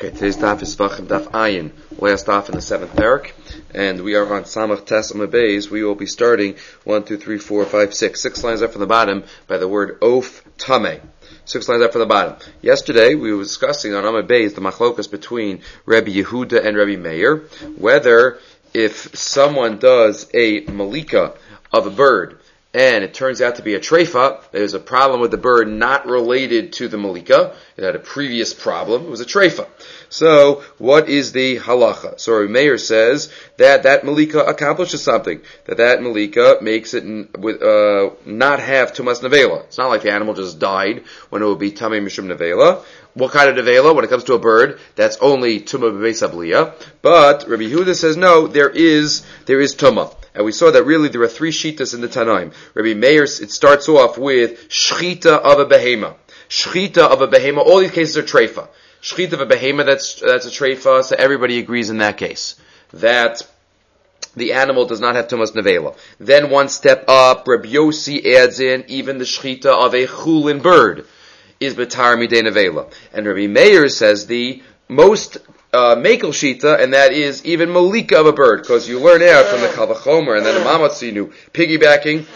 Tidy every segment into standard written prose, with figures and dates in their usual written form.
Okay, today's daf is Vachim Daf Ayin, last daf in the 7th parak, and we are on Samach Tes Amud Beis. We will be starting 6 lines up from the bottom by the word Of Tameh. 6 lines up from the bottom. Yesterday we were discussing on Amud Beis the machlokas between Rabbi Yehuda and Rabbi Meir, whether if someone does a malika of a bird and it turns out to be a treifa, there's a problem with the bird not related to the malika. It had a previous problem. It was a treifa. So, what is the halacha? So, Rabbi Meir says that malika accomplishes something. That malika makes it not have tumas nevela. It's not like the animal just died when it would be tamei mishum nevela. What kind of nevela? When it comes to a bird, that's only tumah b'beis abliya. But Rabbi Yehuda says no, there is tumah. And we saw that really there are 3 shitas in the Tanaim. Rabbi Meir, it starts off with shchita of a behema. Shchita of a behema, all these cases are treifa. Shchita of a behema, that's a treifa, so everybody agrees in that case. That the animal does not have tumas nevela. Then one step up, Rabbi Yossi adds in even the shchita of a chulin bird is betar midei nevela. And Rabbi Meir says the most Mekel Shita, and that is even Malika of a bird, because you learn out from the Kal Vachomer and then the Mamatzinu, piggybacking,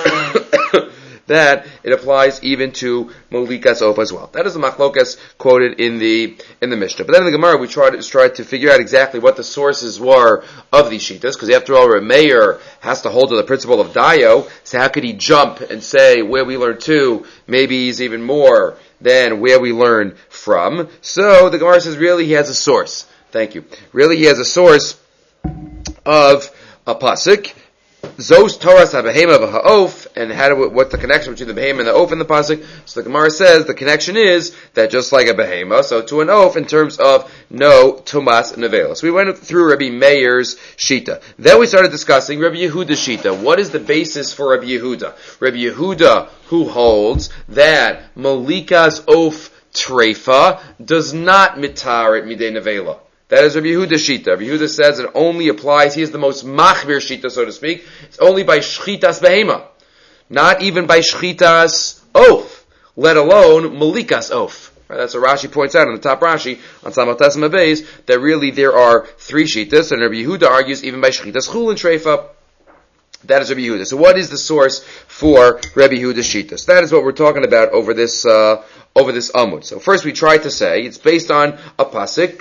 that it applies even to Malikas Opa as well. That is the Machlokas quoted in the Mishnah. But then in the Gemara we tried to figure out exactly what the sources were of these Shitas, because after all, Rabbi Meir has to hold to the principle of Dayo, so how could he jump and say where we learn 2, maybe he's even more than where we learn from. So the Gemara says really he has a source. Thank you. Really he has a source of a pasuk. Zos Torah Sabahema v'ha'of, and what's the connection between the behema and the oaf in the pasuk? So the Gemara says the connection is that just like a behema, so to an oaf in terms of no tumas nevela. So we went through Rabbi Meir's shita. Then we started discussing Rabbi Yehuda's shita. What is the basis for Rabbi Yehuda? Rabbi Yehuda, who holds that Malika's oaf treifa does not mitar it midei nevela. That is Rabbi Yehuda's shita. Rabbi Yehuda says it only applies, he is the most machmir shita, so to speak. It's only by shchitas behema. Not even by shchitas oaf, let alone malikas oaf. Right, that's what Rashi points out in the top Rashi on Samach Tes Amud Beis, that really there are 3 shitas, and Rabbi Yehuda argues even by shchitas chulin treifa. That is Rabbi Yehuda. So what is the source for Rabbi Yehuda's shita? So that is what we're talking about over this amud. So first we tried to say it's based on a pasuk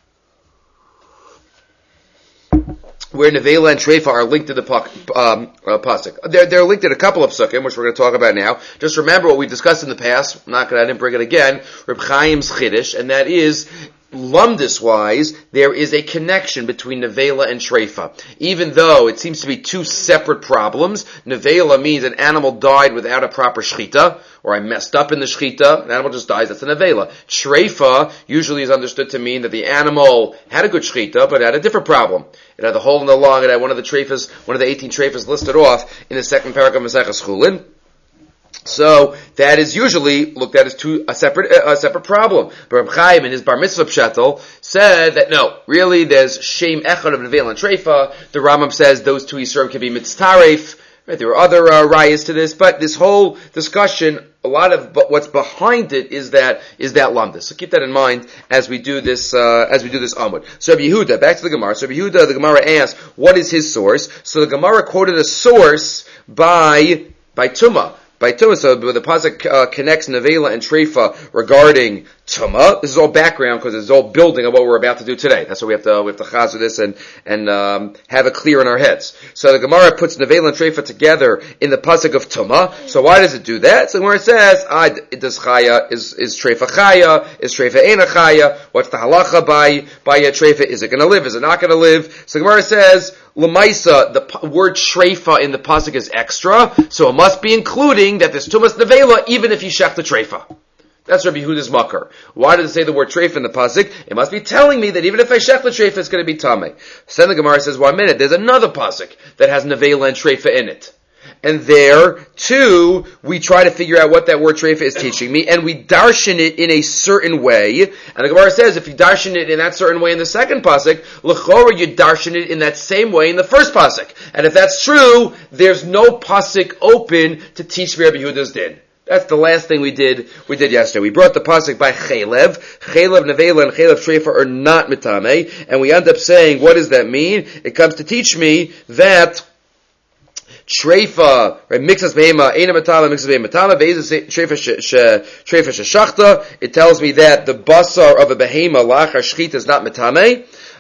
where nevela and treifa are linked to the pasuk. They're linked in a couple of psukim, which we're going to talk about now. Just remember what we discussed in the past. I didn't bring it again. Reb Chaim's chiddush, and that is, lumdus-wise, there is a connection between nevela and treifa. Even though it seems to be 2 separate problems, nevela means an animal died without a proper shchita, or I messed up in the shchita, an animal just dies, that's a nevela. Treifa usually is understood to mean that the animal had a good shchita, but had a different problem. It had the hole in the lung, it had one of the 18 treifas listed off in the 2nd paragraph of Maseches Chulin. So that is usually looked at as a separate problem. But Reb Chaim in his Bar Mitzvah Pshetel said that no, really there's shem echad of nevela and treifa. The Rambam says those 2 yisurim can be mitztaref. Right, there are other rayas to this, but this whole discussion, a lot of what's behind it is that lamdas. So keep that in mind as we do this amud. So Rabbi Yehuda, back to the Gemara. So Rabbi Yehuda, the Gemara asks, what is his source? So the Gemara quoted a source by tumah. By tumah, so the pasuk connects nevela and treifa regarding tumah. This is all background because it's all building of what we're about to do today. That's why we have to chazer this and have it clear in our heads. So the Gemara puts nevela and treifa together in the pasuk of tumah. So why does it do that? So where it says, does chaya is treifa chaya? Is treifa ena chaya? What's the halacha by a treifa? Is it going to live? Is it not going to live? So the Gemara says, Lamaisa, the word treifa in the pasuk is extra, so it must be including that there's tumas nevela even if you shech the treifa. That's Rabbi Yehuda's makar. Why does it say the word treifa in the pasuk? It must be telling me that even if I shech the treifa, it's going to be tamei. So then the Gemara says, 1 minute, there's another pasuk that has nevela and treifa in it. And there, too, we try to figure out what that word treifa is teaching me, and we darshan it in a certain way. And the Gemara says, if you darshan it in that certain way in the 2nd pasuk, l'chora you darshan it in that same way in the 1st pasuk. And if that's true, there's no pasuk open to teach Rabbi Yehuda's din. That's the last thing we did yesterday. We brought the pasuk by Chelev. Chelev Nevela and Chelev Treifa are not mitame, and we end up saying, what does that mean? It comes to teach me that Treifa, right, mixes behema, eina matama, mixes behema matama, ve'ez treifa sheshachta. It tells me that the basar of a behema, lachar shchita, is not mitame.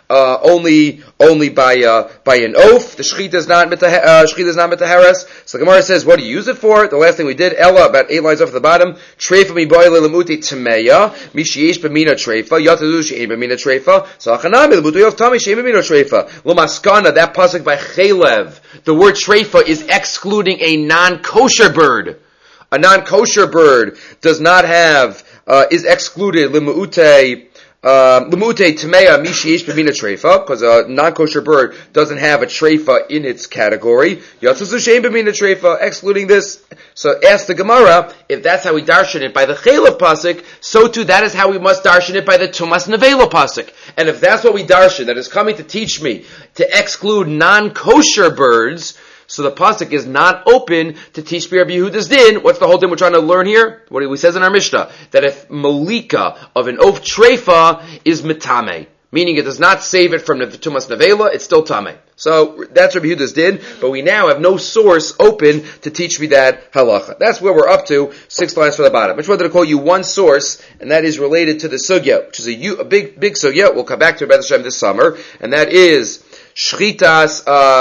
Only by an oath. The shechita is not mitaheres. So the Gemara says, what do you use it for? The last thing we did, Ella, about 8 lines off at the bottom, treifa mi boile lemuti tmeya, mi sheyesh b'mina treifa, yatadu she'en b'mina treifa, so achanami lemuti yov tami she'en b'mina treifa. L'maskana, that pasuk by Chelev, the word treifa is excluding a non-kosher bird. A non-kosher bird does not have, is excluded, lemuti Tmeya Mishish B'mina Treifa, because a non-kosher bird doesn't have a treifa in its category. Yatzuzu Shein B'mina Treifa, excluding this. So ask the Gemara, if that's how we darshan it by the Chelev pasuk, so too that is how we must darshan it by the Tumas Nevela pasuk. And if that's what we darshan, that is coming to teach me to exclude non-kosher birds, so the pasuk is not open to teach Rabbi Yehuda's din. What's the whole thing we're trying to learn here? What he says in our Mishnah, that if malika of an oaf treifa is mitame, meaning it does not save it from the tumas nevela, it's still tame. So that's Rabbi Yehuda's din, but we now have no source open to teach me that halacha. That's where we're up to, 6 lines from the bottom. I just wanted to call you one source, and that is related to the sugya, which is a big sugya. We'll come back to Beth Hashem this summer, and that is shchitas,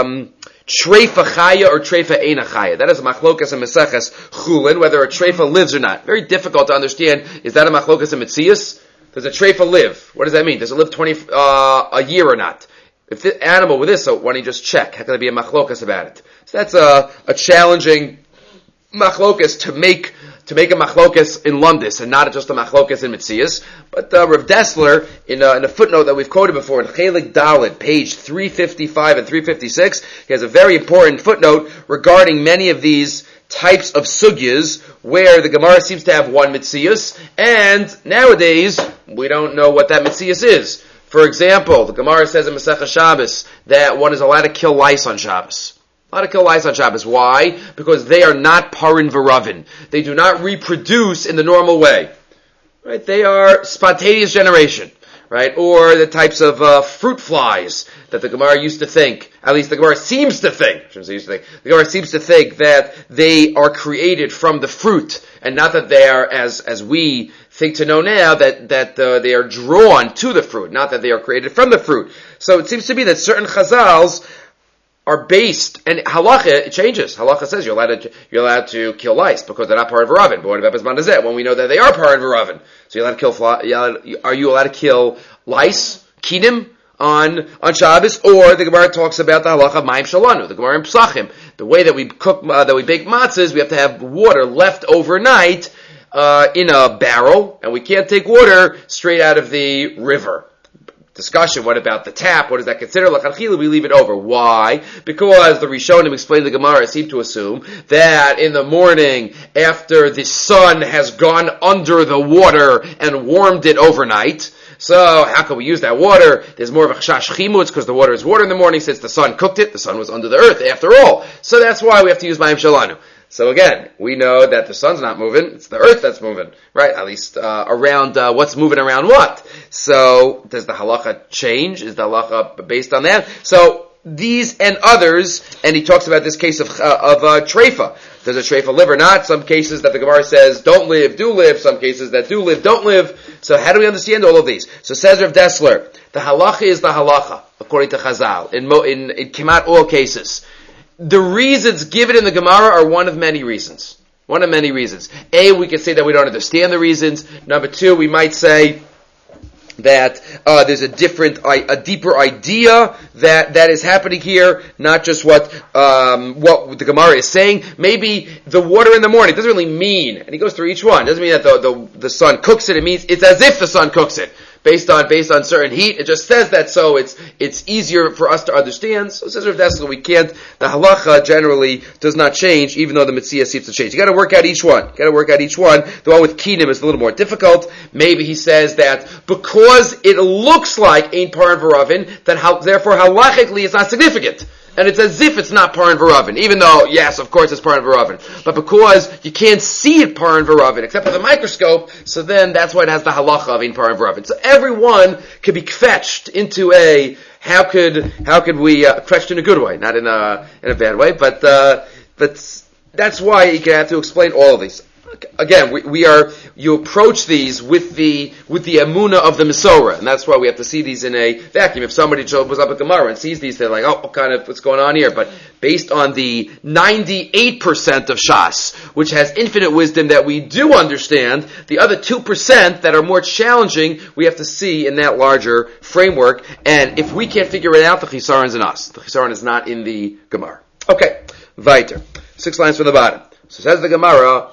treifa chaya or treifa eina chaya. That is a machlokas and meseches chulin, whether a treifa lives or not. Very difficult to understand. Is that a machlokas and metzias? Does a treifa live? What does that mean? Does it live a year or not? If the animal with this, so why don't you just check? How can there be a machlokas about it? So that's a challenging machlokas to make a machlokas in Lundis and not just a machlokas in Metzias. But Rav Dessler, in a footnote that we've quoted before, in Chelik Dalet, page 355 and 356, he has a very important footnote regarding many of these types of sugyas where the Gemara seems to have one Metzias, and nowadays we don't know what that Metzias is. For example, the Gemara says in Masechah Shabbos that one is allowed to kill lice on Shabbos. Allowed to kill lice on Shabbos. Why? Because they are not parin v'ravin. They do not reproduce in the normal way. Right? They are spontaneous generation. Right? Or the types of fruit flies that the Gemara used to think, at least the Gemara seems to think, the Gemara seems to think that they are created from the fruit, and not that they are, as we think to know now, that they are drawn to the fruit, not that they are created from the fruit. So it seems to be that certain chazals are based, and halacha, it changes. Halacha says you're allowed to kill lice because they're not part of Varavin. But what about Bezman Hazeh? When we know that they are part of Varavin. So you're allowed to kill are you allowed to kill lice, kinim, on Shabbos? Or the Gemara talks about the halacha of Mayim Shalanu, the Gemara in Psachim. The way that we cook, that we bake matzahs, we have to have water left overnight, in a barrel, and we can't take water straight out of the river. Discussion, what about the tap? What does that consider? L'chadchila, we leave it over. Why? Because the Rishonim explained the Gemara seem to assume that in the morning, after the sun has gone under the water and warmed it overnight, so how can we use that water? There's more of a chash chimutz because the water is water in the morning since the sun cooked it. The sun was under the earth after all. So that's why we have to use Mayim Shalanu. So again, we know that the sun's not moving, it's the earth that's moving, right? At least around what's moving around what. So does the halacha change? Is the halacha based on that? So these and others, and he talks about this case of treifa. Does a treifa live or not? Some cases that the Gemara says don't live, do live. Some cases that do live, don't live. So how do we understand all of these? So says Rav Dessler, the halacha is the halacha, according to Chazal, in Kemat all cases. The reasons given in the Gemara are one of many reasons. One of many reasons. A, we could say that we don't understand the reasons. Number two, we might say that there's a deeper idea that is happening here, not just what the Gemara is saying. Maybe the water in the morning doesn't really mean, and he goes through each one. It doesn't mean that the sun cooks it. It means it's as if the sun cooks it. Based on certain heat, it just says that, so it's easier for us to understand. So it says Rav Dessler, we can't. The halacha generally does not change, even though the Metziah seems to change. You got to work out each one. The one with kinim is a little more difficult. Maybe he says that because it looks like ein paran v'ravin, that therefore halachically it's not significant. and it's as if it's not Paran V'Ravin, even though, yes, of course it's Paran V'Ravin. But because you can't see it Paran V'Ravin, except with a microscope, so then that's why it has the halacha of in Paran V'Ravin. So everyone could be fetched into a, how could we, fetched in a good way, not in a bad way, but that's why you have to explain all of these. Again, you approach these with the emunah of the Mesorah, and that's why we have to see these in a vacuum. If somebody was up at Gemara and sees these, they're like, oh, what's going on here? But based on the 98% of Shas, which has infinite wisdom that we do understand, the other 2% that are more challenging, we have to see in that larger framework, and if we can't figure it out, the Chisaron is in us. The Chisaron is not in the Gemara. Okay, weiter. 6 lines from the bottom. So says the Gemara,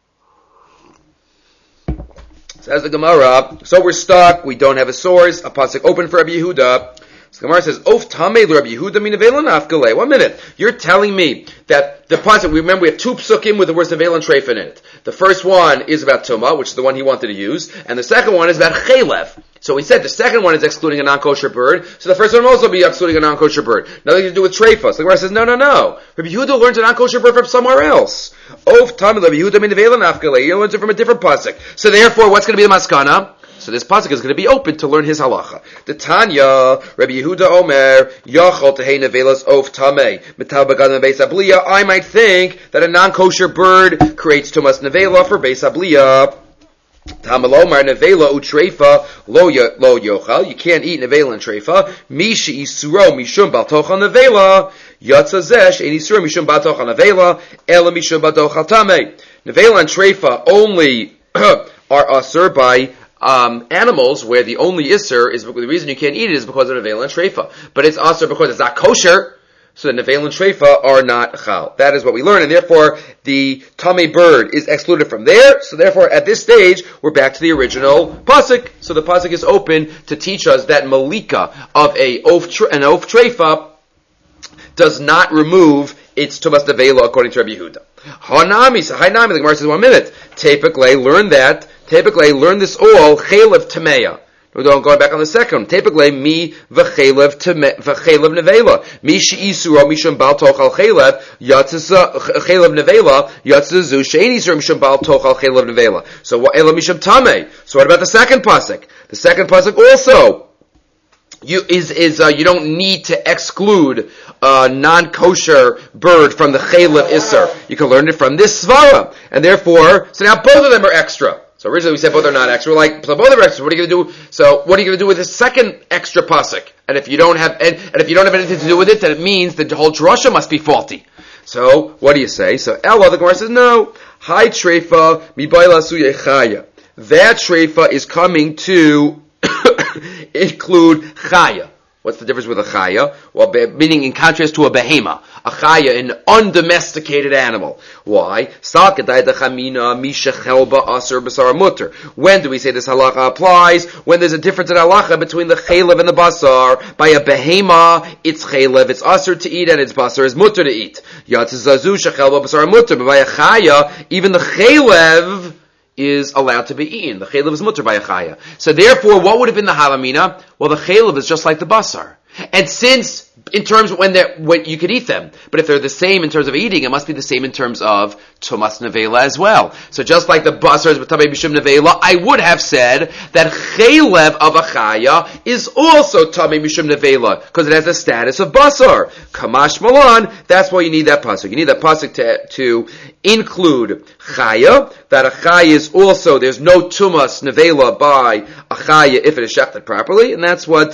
so we're stuck, we don't have a source, a pasuk open for Rabbi Yehuda. So the Gemara says, Of Tamei Rabbi Yehuda minavela nafkale. 1 minute. You're telling me that the pasuk, remember we have 2 psukim with the words Nevel and Treif in it. The first one is about Tumah, which is the one he wanted to use, and the second one is about Chelev. So we said the second one is excluding a non-kosher bird, so the first one will also be excluding a non-kosher bird. Nothing to do with Treifah. So the Gemara says, no. Rabbi Yehuda learns a non-kosher bird from somewhere else. Of Tamei Rabbi Yehuda minavela nafkale. He learns it from a different pasuk. So therefore, what's going to be the maskana? So this pasuk is going to be open to learn his halacha. The Tanya, Rabbi Yehuda Omer, Yachol tehei nevelas of tamei, metal bagad beis abliya. I might think that a non-kosher bird creates tumas nevela for beis abliya. Tamalomar nevela utreifa lo yochal. You can't eat nevela and treifa. Mishi isuro mishum baltochal nevela. Yatza zesh ein isuro mishum baltochal nevela. Ela mishum baltochal tamei. Nevela and treifa only are usher by animals where the only isser is the reason you can't eat it is because of nevela and treifa. But it's also because it's not kosher, so the nevela and treifa are not chal. That is what we learn, and therefore the tamei bird is excluded from there. So therefore, at this stage, we're back to the original pasuk. So the pasuk is open to teach us that malika of an of treifa does not remove its tumas nevela according to Rabbi Yehuda. Hanami, the Gemara says 1 minute. Typically, learn this all, chelev tameya. We're going back on the second. Typically, mi v'chelev nevela. Mi she'isuro mishum bal tochal chelev, yatzah chelev nevela, yatzah zu she'en isuro mishum bal tochal chelev nevela. So what, ela mishum tamei. So what about the second pasuk? The second pasuk also, you don't need to exclude a non-kosher bird from the chelev isser. You can learn it from this svara. And therefore, so now both of them are extra. So originally we said both are not extra. We're like, so both are extra. What are you going to do? So what are you going to do with the second extra pasuk? And if you don't have, and if you don't have anything to do with it, then it means that the whole drasha must be faulty. So what do you say? So Ella, the Gemara says, no. Hi treifa mi bayla suyechaya. That treifa is coming to include chaya. What's the difference with a chaya? Well, meaning in contrast to a behema. A chaya, an undomesticated animal. Why? When do we say this halacha applies? When there's a difference in halacha between the chelev and the basar. By a behema, it's chelev, it's asur to eat, and its basar is mutter to eat. But by a chaya, even the chelev is allowed to be eaten. The chelev is mutter by a chaya. So therefore, what would have been the halamina? Well, the chelev is just like the basar. And since, in terms when you could eat them, but if they're the same in terms of eating, it must be the same in terms of tumas nevela as well. So just like the basar is b'tamei b'shum nevela, I would have said that chelev of a chaya is also tamei b'shum nevela, because it has the status of basar. Kamash malan, that's why you need that pasuk. You need that pasuk to include chaya, that a chaya is also, there's no tumas nevela by a chaya if it is shechted properly, and that's what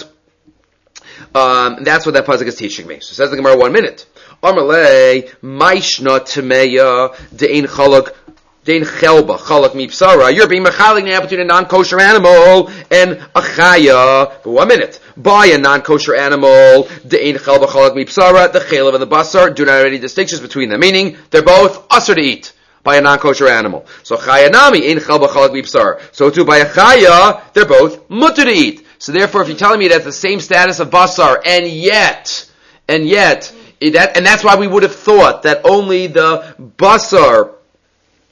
that pasuk is teaching me. So says the Gemara 1 minute. Amalei maishna temeya dein chalak dein chelba chalak mipsara. You're being mechalik now between a non-kosher animal and a chaya. For 1 minute. By a non-kosher animal dein chelba chalak mipsara. The chelev and the basar do not have any distinctions between them. Meaning they're both usher to eat by a non-kosher animal. So chaya nami ein chelba chalak mipsara. So too by a chaya they're both mutter to eat. So therefore, if you're telling me it has the same status of basar, and yet, that's why we would have thought that only the basar,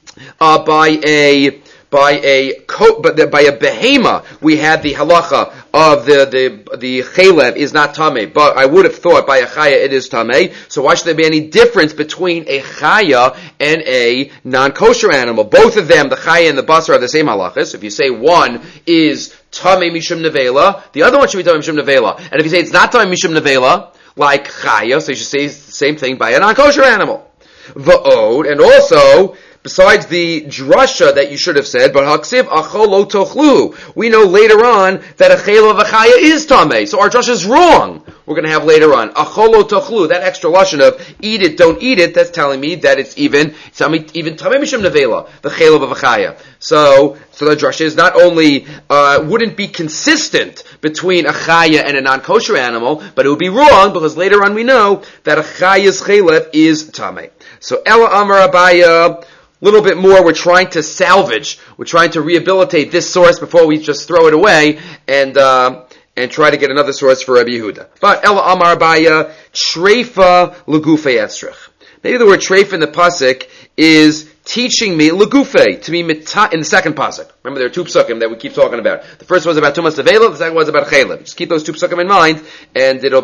by a behema, we had the halacha of the chaylev is not tamei, but I would have thought by a chaya it is tamei. So why should there be any difference between a chaya and a non-kosher animal? Both of them, the chaya and the basar, are the same halachas. If you say one is tamei mishum nevela, the other one should be tamei mishum nevela. And if you say it's not tamei mishum nevela, like chaya, so you should say the same thing by a non-kosher animal. Va'od, and also, besides the drasha that you should have said, but haksiv achol lo tochlu, we know later on that a chayla of a chaya is tamei. So our drasha is wrong. We're going to have later on achol lo tochlu, that extra lashon of eat it, don't eat it. That's telling me that it's even tamei mishum nevela, the chayla of a chaya. So the drasha is not only wouldn't be consistent between a chaya and a non-kosher animal, but it would be wrong because later on we know that a chaya's chaylev is tamei. So Ella Amar Abaya, a little bit more, we're trying to salvage, we're trying to rehabilitate this source before we just throw it away and try to get another source for Rabbi Yehuda. But Ella Amar Abaya, Treifa Legufei Esrich. Maybe the word Treifa in the pasuk is teaching me Legufei, to be in the second pasuk. Remember there are two psukim that we keep talking about. The first one's about Tumas Nevela, the second one's about Chaylev. Just keep those two psukim in mind and it'll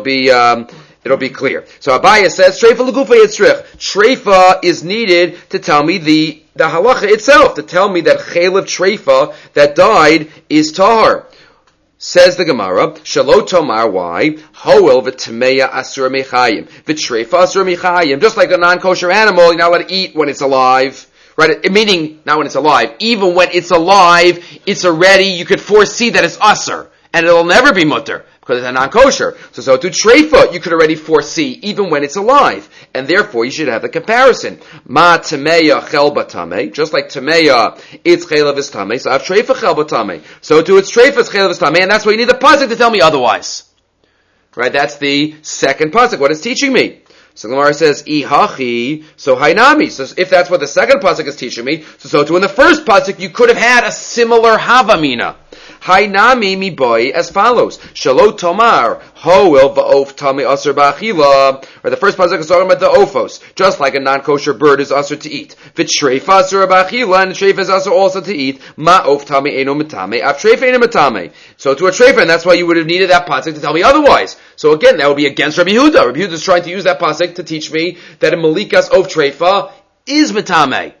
be clear. So Abaya says, Treifa Legufei Esrich. Treifa is needed to tell me the halacha itself, to tell me that Chaylev Treifa that died is tahar. Says the Gemara, Shalo Tomar, why? Hoel v'tmeya asur mechayim. V'treifa asur mechayim. Just like a non-kosher animal, you're not allowed to eat when it's alive. Right? Meaning, not when it's alive. Even when it's alive, it's already, you could foresee that it's asur. And it'll never be mutter. Because it's a non-kosher. So to treifa, you could already foresee, even when it's alive. And therefore, you should have the comparison. Ma tameya chel batame. Just like tameya, its chelav is tame. So I have treifa chel batame. So to its treifa is chelav is tame. And that's why you need the pasuk to tell me otherwise. Right? That's the second pasuk. What it's teaching me. So the Gemara says, Ihachi, so hainami. So if that's what the second pasuk is teaching me, so too in the first pasuk, you could have had a similar havamina. Hainami mi boy as follows. Shalo tomar, hoel va'of tami asur ba'achila. Or the first pasuk is talking about the ofos. Just like a non-kosher bird is asur to eat. V'treifa asur ba'achila, and the treifa is asur also to eat. Ma'of tami eno metame, af treifa eno metame. So to a treifa, and that's why you would have needed that pasuk to tell me otherwise. So again, that would be against Rabbi Yehuda. Rabbi Yehuda is trying to use that pasuk to teach me that a malikas of treifa is metame.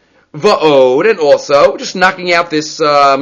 Va'od, and also, just knocking out this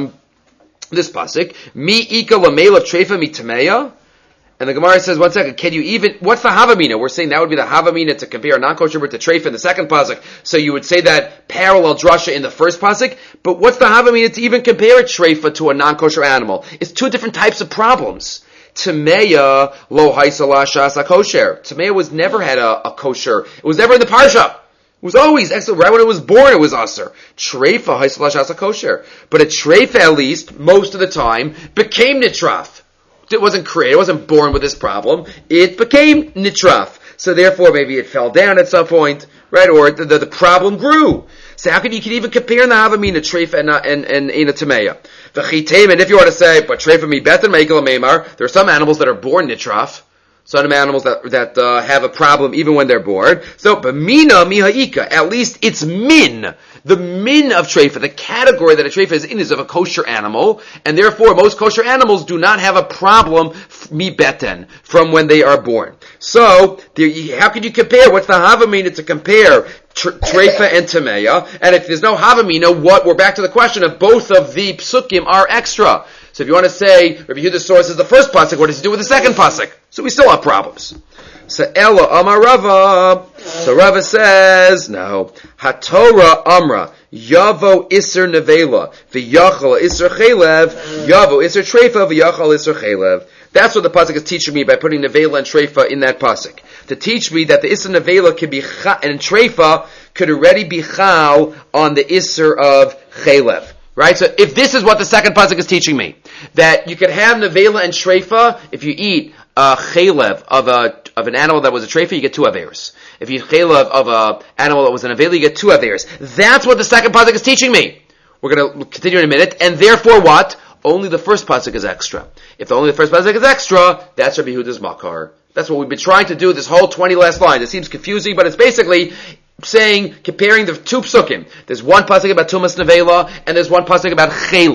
pasuk, mi ika lamela treifa mi tameya, and the Gemara says, one second, can you even, what's the havamina? We're saying that would be the havamina to compare non-kosher bird to treifa in the second pasuk, so you would say that parallel drasha in the first pasuk, but what's the havamina to even compare a treifa to a non-kosher animal? It's two different types of problems. Tameya lo haisala shas kosher. Tameya was never had a kosher, it was never in the parsha. It was always, right when it was born, it was aser. Treifa, haisalash asa kosher. But a treifa, at least, most of the time, became nitraf. It wasn't created, it wasn't born with this problem. It became nitraf. So therefore, maybe it fell down at some point, right? Or the problem grew. So how can you even compare in the havamina treifa and in a tameya? The chitem, and if you want to say, but treifa mi betan meikal meimar, there are some animals that are born nitraf. Some animals that have a problem even when they're born. So, b'mina mihaika, at least it's min. The min of treifa, the category that a treifa is in, is of a kosher animal, and therefore most kosher animals do not have a problem mi beten from when they are born. So, how can you compare? What's the havamina to compare treifa and tameya? And if there's no havamina, we're back to the question of both of the psukim are extra. So if you want to say Rabbi Yehuda's source is the first pasuk, what does it do with the second pasuk? So we still have problems. So Ella Amar Rava. So Rava says, no. HaTorah Amra. Yavo Isser Nevela. V'yachal Isser Chelev. Yavo Isser Treifa. V'yachal Isser Chelev. That's what the pasuk is teaching me by putting Nevela and Treifa in that pasuk. To teach me that the Isser Nevela can be and Treifa could already be chal on the Isser of Chelev. Right? So if this is what the second pasuk is teaching me, that you can have nevela and treifa, if you eat a chelev of an animal that was a treifa, you get 2 averos. If you eat chelev of an animal that was an nevela, you get 2 averos. That's what the second pasuk is teaching me. We're going to continue in a minute, and therefore what? Only the first pasuk is extra. If only the first pasuk is extra, that's Rabbi Yehuda's makar. That's what we've been trying to do this whole 20 last lines. It seems confusing, but it's basically comparing the 2 psukim. There's one pasuk about Tumas Nevela, and there's one pasuk about Chelev.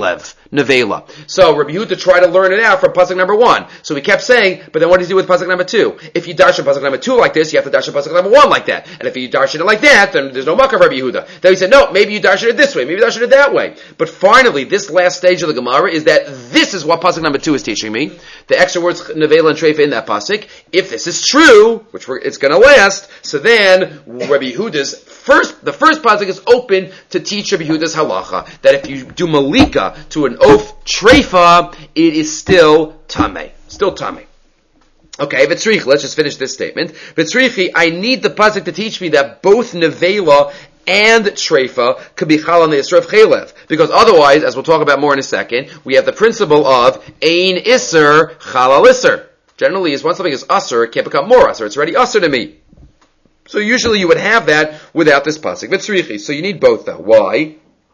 nevela. So Rabbi Yehuda tried to learn it out from pasuk number 1. So he kept saying, but then what does he do with pasuk number 2? If you darshan pasuk number 2 like this, you have to darshan pasuk number 1 like that. And if you darshan it like that, then there's no makar of Rabbi Yehuda. Then he said, no, maybe you darshan it this way, maybe you darshan it that way. But finally, this last stage of the Gemara is that this is what pasuk number 2 is teaching me. The extra words nevela and treifa in that pasuk. If this is true, which it's going to last, so then Rabbi Yehuda's the first pasuk is open to teach Rabbi Yehuda's halacha that if you do malika to an oaf treifa, it is still tameh. Still tameh. Okay, v'tzrichi, let's just finish this statement. V'tzrichi, I need the pasuk to teach me that both nevela and treifa could be chal on the isser of chelev. Because otherwise, as we'll talk about more in a second, we have the principle of ein isser chal al isser. Generally, once something is usser, it can't become more usser. It's already usser to me. So usually you would have that without this pasuk. V'tzrichi, so you need both though. Why?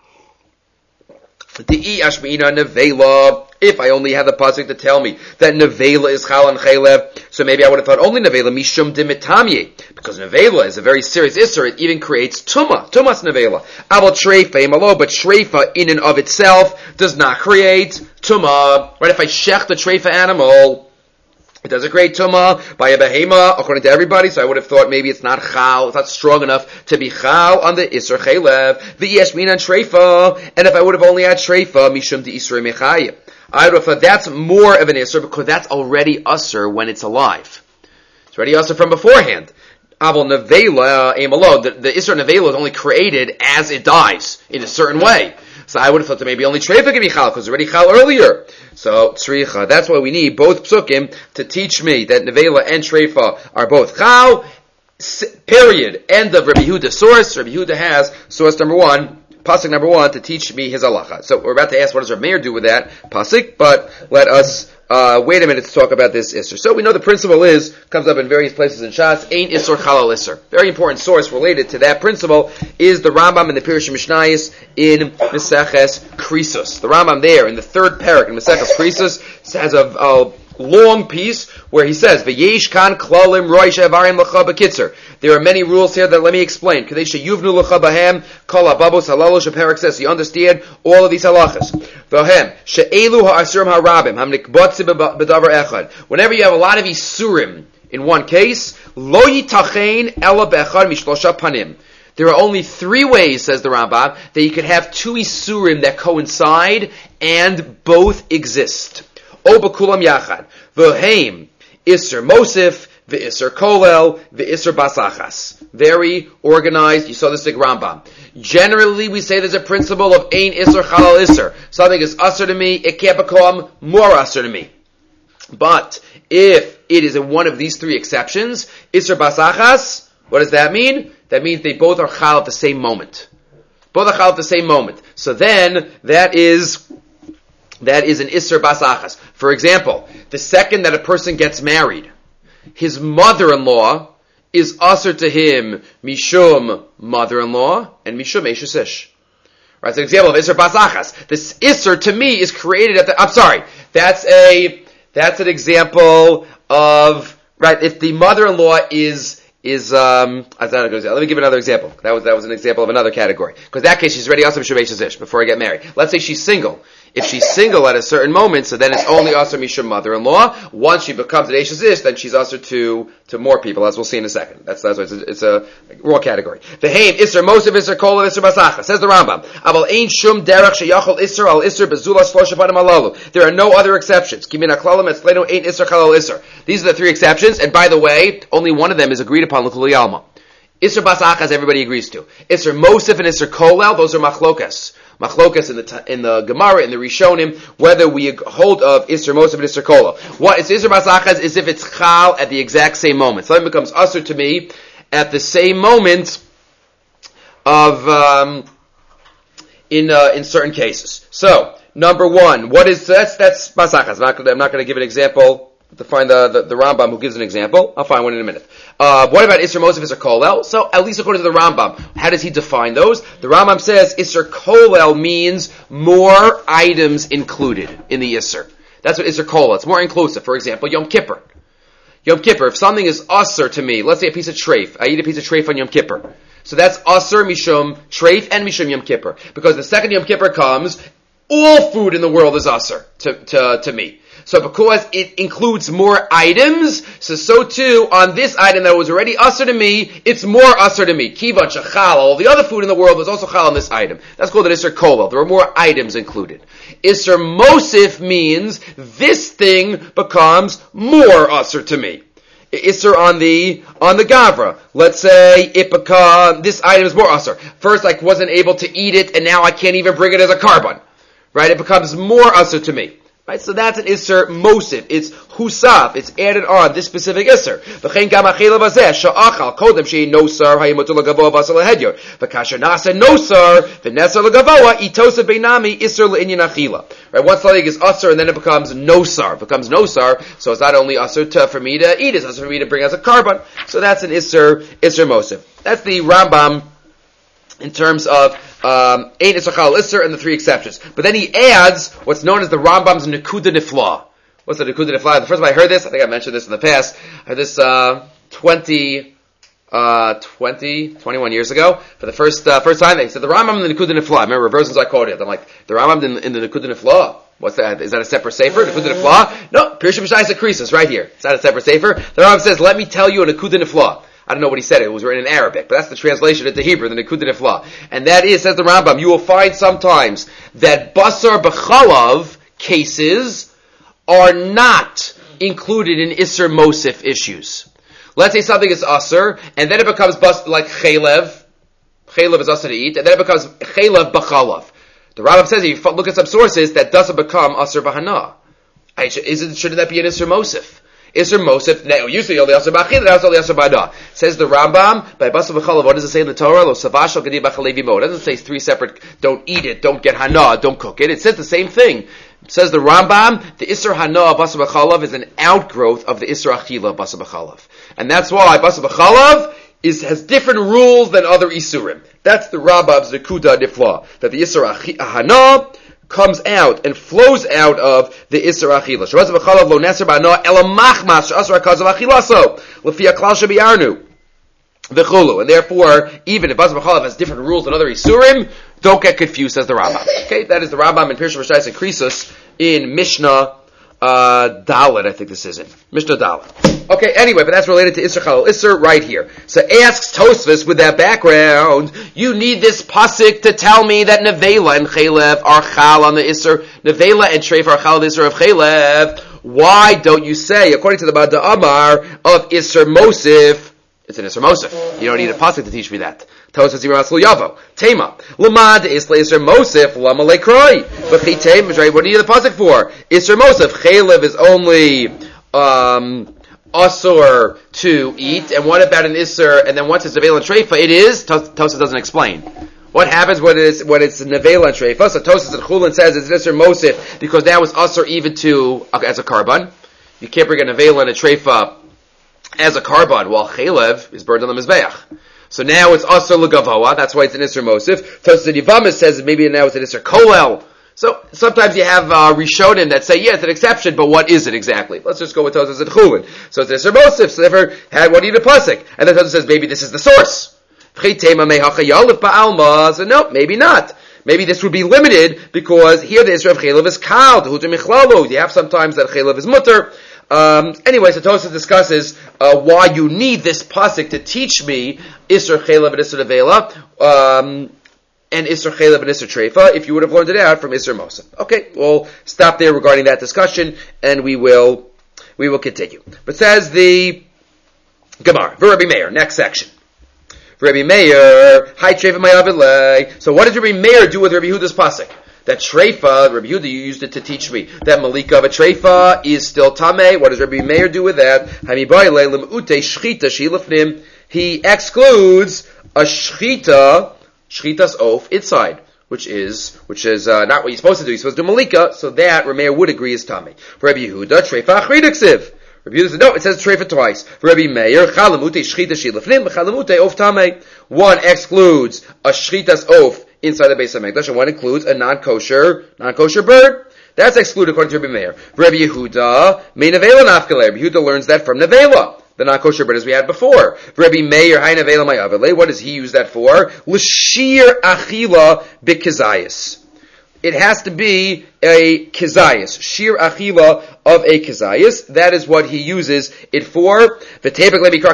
If I only had the pasuk to tell me that nevela is chal and chelev, so maybe I would have thought only nevela mishum dimitamye, because nevela is a very serious isser. It even creates tumas nevela. Aval treifa malo, but treifa in and of itself does not create tuma. Right? If I shech the treifa animal, it does a great tumah by a behema, according to everybody, so I would have thought maybe it's not chal, it's not strong enough to be chal on the isser chelev, v'yesh minan treifa, and if I would have only had treifa, mishum de isser mechayim. I would have thought that's more of an isser, because that's already usser when it's alive. It's already usser from beforehand. Aval nevela, amalo, the isser nevela is only created as it dies, in a certain way. So I would have thought that maybe only treifa can be chal, because it's already chal earlier. So, tzricha, that's why we need both psukim to teach me that nevela and treifa are both chal, period. End of Rabbi Yehuda's source. Rabbi Yehuda has source number 1, pasuk number 1, to teach me his halacha. So we're about to ask what does Rav Meir do with that pasuk, but let us wait a minute to talk about this isser. So we know the principle comes up in various places in Shas, ein isser chal al isser. Very important source related to that principle is the Rambam in the Pirush Mishnayos in Meseches Krisos. The Rambam there in the 3rd parak in Meseches Krisos has a long piece where he says, "V'yesh kan klalim roish avarim l'cha b'kitzer." There are many rules here that let me explain. Kadesha yuvnu l'cha b'hem kol hababos halalos sheperak says. You understand all of these halachas. V'hem she'elu ha'asurim harabim hamnikbotzi b'davar echad. Whenever you have a lot of isurim in one case, lo yitachein ela be'echad mishlosha panim. There are only 3 ways, says the Rambam, that you could have 2 isurim that coincide and both exist. O b'kulam yachad, v'heim iser mosif, v'iser kolel, v'iser basachas. Very organized. You saw this in Rambam. Generally, we say there's a principle of ein iser chalal iser. Something is usher to me, it can't become more usher to me. But if it is in one of these 3 exceptions, iser basachas, what does that mean? That means they both are chal at the same moment. Both are chal at the same moment. So then, that is an isser basachas. For example, the second that a person gets married, his mother-in-law is usher to him mishum mother-in-law and mishum eshes ish. Right, it's an example of isser basachas. This isser to me is created at the. I'm sorry, that's an example of right. If the mother-in-law is let me give another example. That was an example of another category. Because in that case, she's already also mishum eshes ish before I get married. Let's say she's single. If she's single at a certain moment, so then it's only usher mishum mother-in-law. Once she becomes an eshes ish, then she's usher to more people, as we'll see in a second. That's why it's a raw category. V'heim isser mosif isser kol isser basacha. Says the Rambam. Aval ein shum derech sheyachol isser al isser bezula shlosha panim alalu. There are no other exceptions. Kimin haklalim etzleinu ein isser chalal isser. These are the 3 exceptions, and by the way, only one of them is agreed upon l'kuli alma. Isser basachas everybody agrees to. Isser mosif and isser kolel, those are machlokas. Machlokas in the Gemara, in the Rishonim, whether we hold of Isser Mosif and Isser Kola. What is Isser Basachas is if it's Chal at the exact same moment. Something becomes Usser to me at the same moment of, in certain cases. So, number 1, what is, that's Basachas. I'm not going to give an example to find the Rambam who gives an example. I'll find one in a minute. What about Isser Mosif, Isser Kolel? So, at least according to the Rambam, how does he define those? The Rambam says Isser Kolel means more items included in the Isser. That's what Isser Kolel. It's more inclusive. For example, Yom Kippur. Yom Kippur, if something is Usser to me, let's say a piece of treif. I eat a piece of treif on Yom Kippur. So that's Usser Mishum Treif and Mishum Yom Kippur. Because the second Yom Kippur comes, all food in the world is asur to me. So because it includes more items, so too, on this item that was already asur to me, it's more asur to me. Kivan shachal, all the other food in the world was also chal on this item. That's called an isur kolel. There are more items included. Isur mosif means this thing becomes more asur to me. Isser on the gavra. Let's say this item is more asur. First, I wasn't able to eat it, and now I can't even bring it as a carbon. Right? It becomes more asur to me. Right? So that's an isser mosif. It's husaf. It's added on this specific isser. V'chein gam ha'chelav hazeh sha'achal kodem she'in nosar ha'imutu l'gavoa v'asal l'hedyor. V'kasher nasa nosar v'nesar l'gavoa itosa beinami isser l'inyan achila. Right? Once something is usser and then it becomes nosar. So it's not only usser for me to eat, it's usser for me to bring as a carbon. So that's an isser mosif. That's the Rambam in terms of Ein Isser Chal Isser and the three exceptions. But then he adds what's known as the Rambam's Nekuda Nifla. What's the Nekuda Nifla? The first time I heard this, I think I mentioned this in the past, I heard this 21 years ago. For the first time, they said the Rambam in the Nekuda Nifla. I remember versions I quoted. I'm like, the Rambam in the Nekuda Nifla? What's that? Is that a separate sefer? Nekuda Nifla? No, Pirush B'Shais Krisus, right here. It's not a separate sefer. The Rambam says, let me tell you a Nekuda Nifla. I don't know what he said. It was written in Arabic, but that's the translation into Hebrew, the Nekuda Nifla. And that is, says the Rambam, you will find sometimes that basar b'chalav cases are not included in Isser Mosif issues. Let's say something is Asr, and then it becomes like Chaylev. Chaylev is Asr to eat, and then it becomes Chaylev b'chalav. The Rambam says, if you look at some sources, that doesn't become Asr b'hana. Shouldn't that be an Isser Mosif? Isser Mosif, usually only Asr b'achil, now it's only Asr b'hana. Says the Rambam, by Basar b'chalav, what does it say in the Torah? Lo savashal gedi b'chalevi mo. It doesn't say three separate, don't eat it, don't get hana, don't cook it. It says the same thing. It says the Rambam, the Isser hana of Basar b'chalav is an outgrowth of the Isser achila of Basar b'chalav. And that's why Basar b'chalav has different rules than other Isurim. That's the Rambam's Nekuda Nifla. That the Isser hana comes out and flows out of the Isser Achila. Shabbat v'chalav lo neser ba'ana ela machmas she'asar hakazav achilaso l'fi haklal shebi'arnu v'chulu. And therefore, even if Basar b'chalav has different rules than other Isurim, don't get confused, says the Rambam. Okay, that is the Rambam in Pirush B'Shais Krisus in Mishnah Dalet, I think this is in Mishnah Dalet. Okay, anyway, but that's related to Isser Chal Isser right here. So asks Tosfos with that background, you need this pasuk to tell me that Nevela and Chaylev are Chal on the Isser, Nevela and Treif are Chal on the Isser of Chaylev. Why don't you say, according to the Bada Amar of Isser Mosif, it's an Isser Mosif. You don't need a pasuk to teach me that. Tosfos Yiraslu Yavo. Tema. Lamad Isla Isser Mosif, Lama Lekroi. V'chitem, what do you need the pasuk for? Isser Mosif. Chaylev is only, Asur to eat, and what about an Isser, and then once it's Nevela and Treifa, it is, Tosfos doesn't explain. What happens when it's Nevela and Treifa? So Tosfos and Chulin says it's Isser Mosif, because now it's Asur even to, as a carbon. You can't bring a Nevela and a Treifa as a carbon, while Chaylev is burned on the Mizbeach. So now it's Asur L'Gavoa, that's why it's an Isser Mosif. Tosfos and Yivamis says maybe now it's an Isser Kolel. So sometimes you have Rishonim that say, yeah, it's an exception, but what is it exactly? Let's just go with Tosfos and Chulin. So it's Isser Mosif, so therefore, what do you need a pasuk? And then Tosfos says, maybe this is the source. So no, maybe not. Maybe this would be limited, because here the Isser of Chaylev is kal, you have sometimes that Chaylev is mutter. Anyway, so Tosfos discusses why you need this pasuk to teach me Isser Chaylev and Isser Nevela, and Isser Chaylev and Isser Treifa, if you would have learned it out from Isser Mosif. Okay, we'll stop there regarding that discussion, and we will continue. But says the Gemara, Rabbi Meir, next section. Rabbi Meir, hi Treifa Mayavilei. So what does Rabbi Meir do with Rabbi Yehuda's pasuk? That Treifa, Rabbi Yehuda, you used it to teach me that Malika of a Treifa is still Tameh. What does Rabbi Meir do with that? He excludes a Shchitas oaf inside, which is not what you're supposed to do. You're supposed to do Malika, so that Rabbi would agree is Tameh. For Rabbi Yehuda, Treifa Achridiksiv. Rabbi Yehuda said, no, it says Treifa twice. For Rabbi Meir, Chalamute Shchita Shilafnim, Chalamute Oaf Tameh. One excludes a Shchitas oaf inside the base of Mikdash, and one includes a non-kosher bird. That's excluded according to Rabbi Meir. Rabbi Yehuda, Mei Nevela Nafkaleh. Rabbi Yehuda learns that from Nevela, the non-kosher bird as we had before. Rabbi Meir, Hai Nevela Mayavele. What does he use that for? L'shir achila b'kezayis. it has to be a kizayis, shir achila of a kizayis. That is what he uses it for. What does